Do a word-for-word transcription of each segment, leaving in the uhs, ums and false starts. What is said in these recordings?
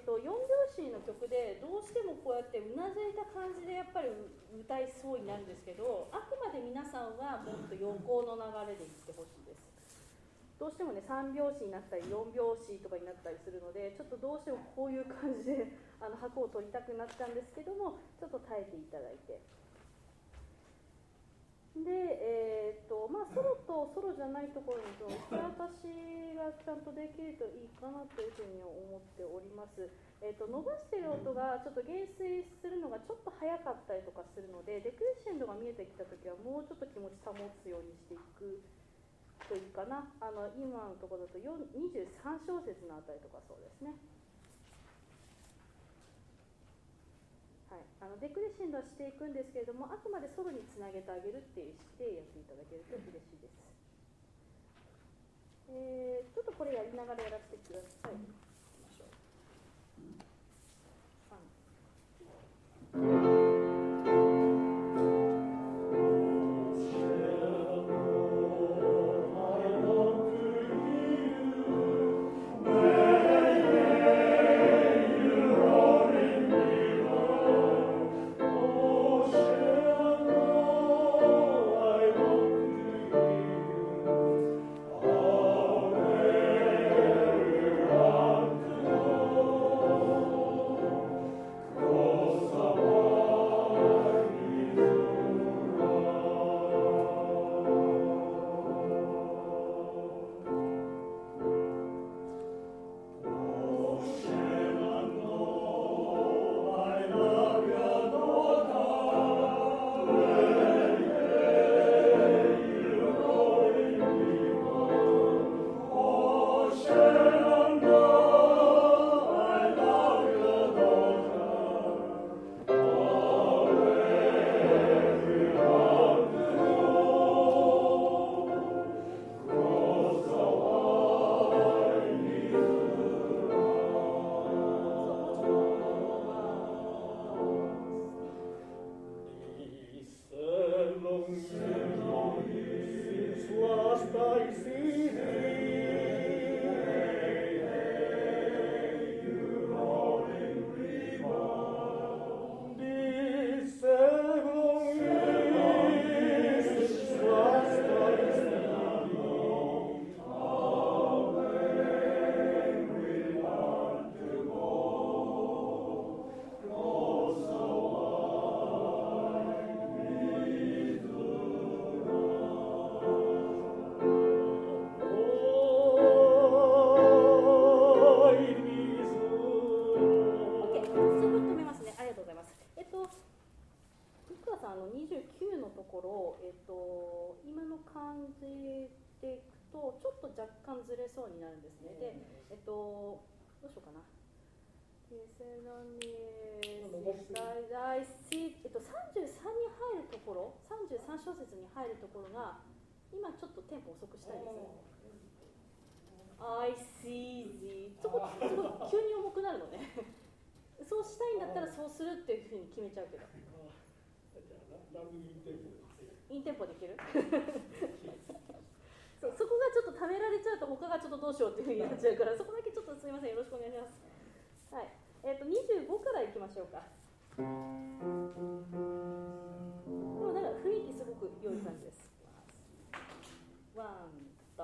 ー、とよん拍子の曲でどうしてもこうやってうなずいた感じでやっぱり歌いそうになるんですけど、あくまで皆さんはもっと横の流れでいってほしいです。どうしてもねさん拍子になったりよん拍子とかになったりするので、ちょっとどうしてもこういう感じであの拍を取りたくなったんですけども、ちょっと耐えていただいて、で、えーとまあ、ソロとソロじゃないところにその受け渡しがちゃんとできるといいかなというふうに思っております。えーと伸ばしている音がちょっと減衰するのがちょっと早かったりとかするので、デクレッシェンドが見えてきたときはもうちょっと気持ち保つようにしていくといいかな。あの今のところだとにじゅうさん小節のあたりとかそうですね。はい、あのデクレッシェンドはしていくんですけれども、あくまでソロにつなげてあげるっていう意識でやっていただけると嬉しいです。えー、ちょっとこれやりながらやらせてください。そうになるんですね。で、えっと、どうしようかな。テセロニエス大 C、えっと、さんじゅうさんに入るところ、さんじゅうさん小節に入るところが、今ちょっとテンポ遅くしたいです。I see the そこすごい急に重くなるのね。そうしたいんだったらそうするっていうふうに決めちゃうけど。インテンポできるそう、そこがちょっとためられちゃうと他がちょっとどうしようっていうふうになっちゃうから、そこだけちょっとすみません、よろしくお願いします。はい、えっとにじゅうごからいきましょうか。でもなんか雰囲気すごく良い感じです。ワンと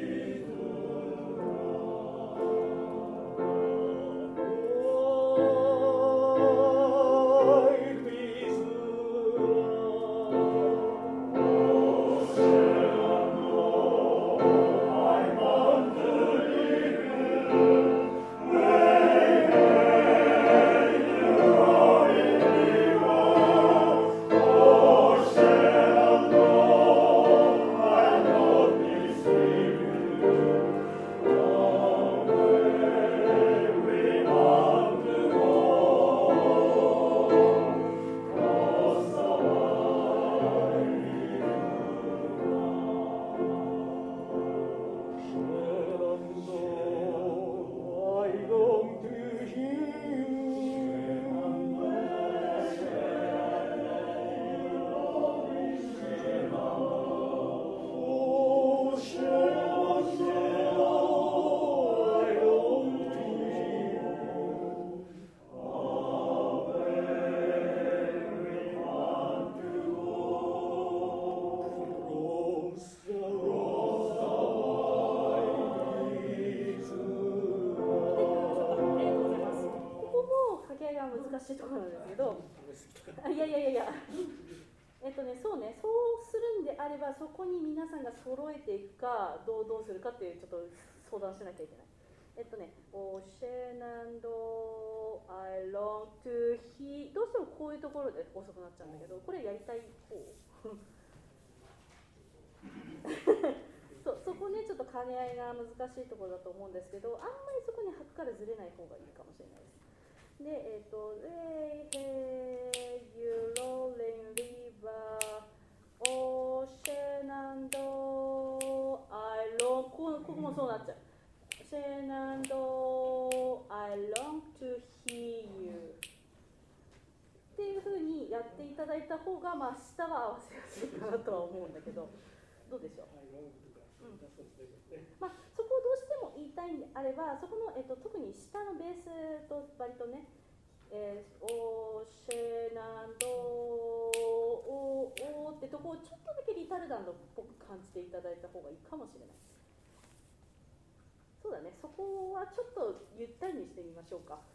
あ。Oh あいやいやいやいやえっとねそうねそうするんであればそこに皆さんが揃えていくかどうどうするかっていうちょっと相談しなきゃいけない。えっとね、オーシェナンド、I long to he どうしてもこういうところで遅くなっちゃうんだけど、これやりたい方そう、そこねちょっと兼ね合いが難しいところだと思うんですけど、あんまりそこに拍からずれない方がいいかもしれないです。で、えっと Hey, hey, you rolling river Ocean and I long ここ、ここもそうなっちゃう。Ocean and I long to hear you っていう風にやっていただいた方が、まあ下は合わせやすいかなとは思うんだけど、どうでしょう。うん、まあ、そこをどうしても言いたいんであれば、そこの、えっと、特に下のベースと割とね、えー、オーシェナンドオーってとこをちょっとだけリタルダンドっぽく感じていただいた方がいいかもしれない。そうだね、そこはちょっとゆったりにしてみましょうか。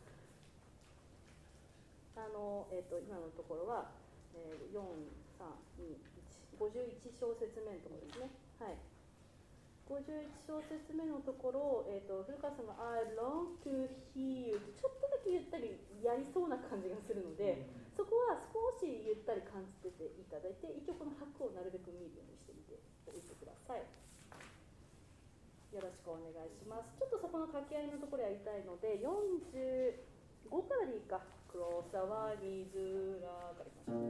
あの、えー、と今のところは、えー、よん、さん、に、いち、ごじゅういち小節目のところですね。はい。ごじゅういち小節目のところ、えー、と古川さんが I long to hear you ってちょっとだけゆったりやりそうな感じがするので、そこは少しゆったり感じてていただいて、一応この拍をなるべく見るようにしてみておいてください。よろしくお願いします。ちょっとそこの掛け合いのところやりたいので、よんじゅうごからでいいか。黒沢水らからいきましょう。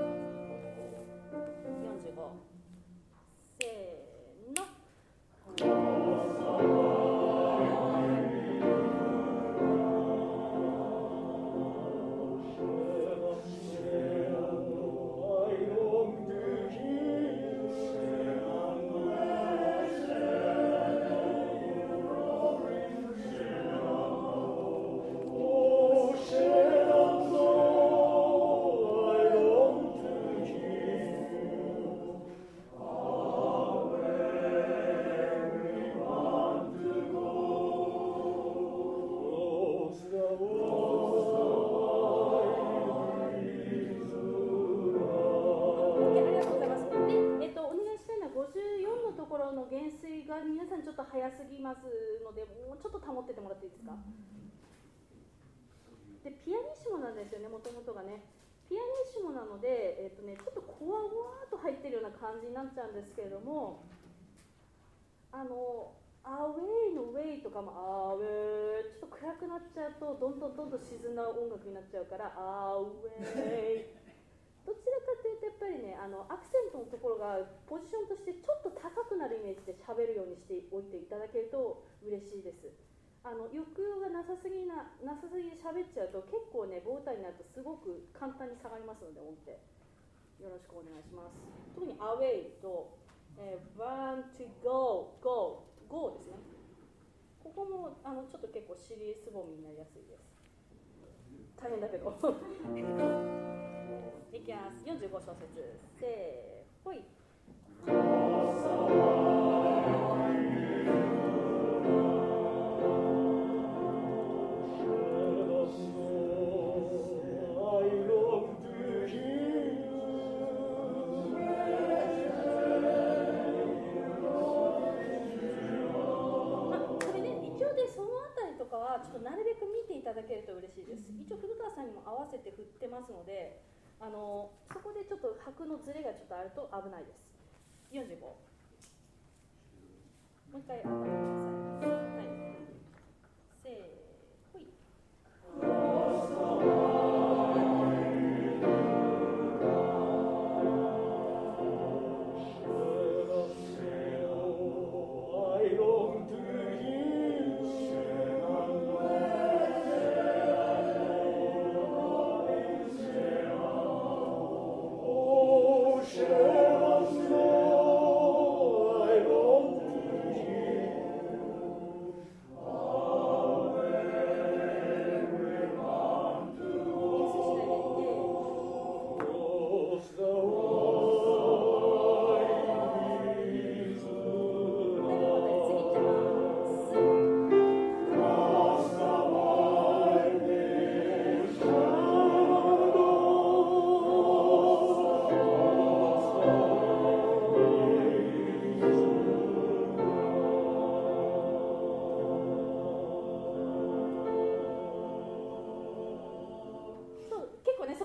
よんじゅうご。せーの。早すぎますので、もうちょっと保っててもらっていいですか。で、ピアニッシモなんですよね、もともとがね。ピアニッシモなので、えっとね、ちょっとコワゴワーと入ってるような感じになっちゃうんですけれども、あの、アウェイのウェイとかもアウェイ、ちょっと暗くなっちゃうと、どんどんどんどん沈んだ音楽になっちゃうから、アウェイ。どちらかというとやっぱりね、あのアクセントのところがポジションとしてちょっと高くなるイメージで喋るようにしておいていただけると嬉しいです。あの抑揚がなさすぎななさすぎで喋っちゃうと結構ねボータになるとすごく簡単に下がりますので音程よろしくお願いします。特にアウェイと、えー、want to go go go ですね。ここもあのちょっと結構尻すぼみになりやすいです。大変だけどいきます。よんじゅうご小節せーほい。ちょっとなるべく見ていただけると嬉しいです。一応古川さんにも合わせて振ってますので、あのそこでちょっと拍のズレがちょっとあると危ないです。よんじゅうご。もう一回当たってください。はい。せーほい。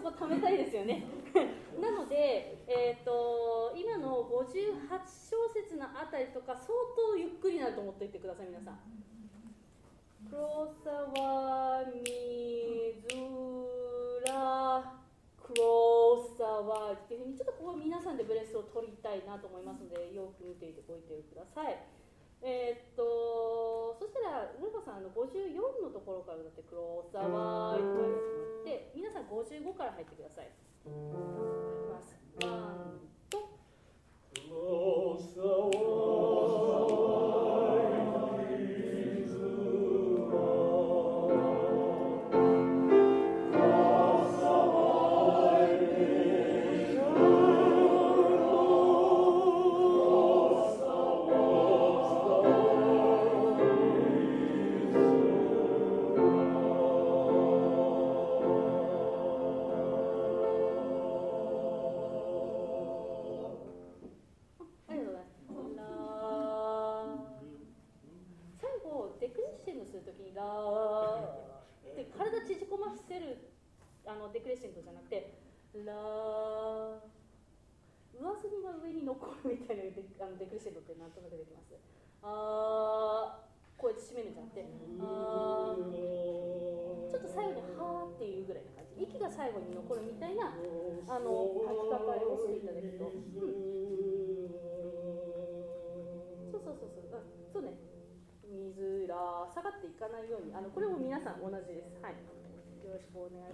こ貯めたいですよねなので、えー、と今のごじゅうはち小節のあたりとか相当ゆっくりになると思っておいてください皆さん。黒沢水ら黒沢っていうふうにちょっとここ皆さんでブレスを取りたいなと思いますのでよく見ていておいてください。えー、っとそしたらルカさんあのごじゅうよんのところからだって黒沢とやってもらって皆さんごじゅうごから入ってください。いきます。ワンと黒沢デクレッシェンドじゃなくてラー上澄みが上に残るみたいなデあのデクレッシェンドってなんとなくできます。あーこうやって締めるんじゃなくてあーちょっと最後にはーっていうぐらいな感じ息が最後に残るみたいなあの書き方をしていただくと、うん、そうそうそうそう、あそうね水ら下がっていかないようにあのこれも皆さん同じです。はいよろしくお願い